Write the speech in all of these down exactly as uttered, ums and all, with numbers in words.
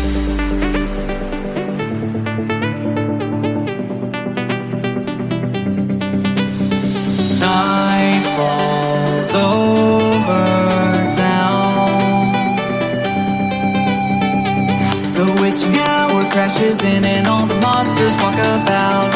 Night falls over town. The witching hour crashes in and all the monsters walk about.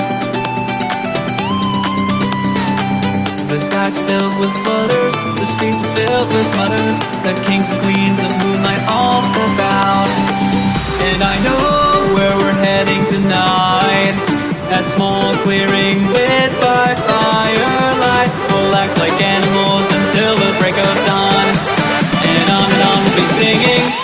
The skies are filled with flutters, the streets are filled with mutters. The kings and queens of moonlight all step out. And I know where we're heading tonight. That small clearing lit by firelight. We'll act like animals until the break of dawn. And on and on we'll be singing.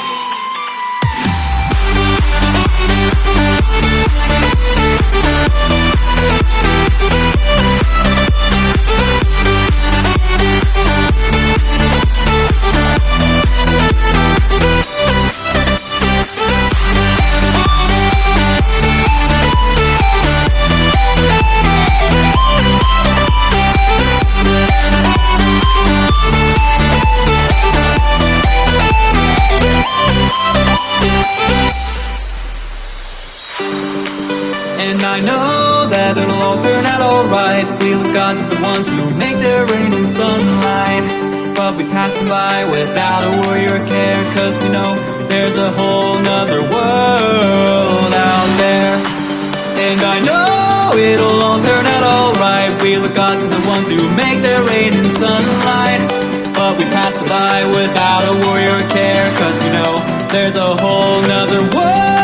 And I know that it'll all turn out alright. We look God's the ones who make their rain in sunlight. But we pass them by without a worry or care, cause we know there's a whole nother world out there. And I know it'll all turn out alright. We look God's the ones who make their rain in sunlight. But we pass them by without a worry or care, cause we know there's a whole nother world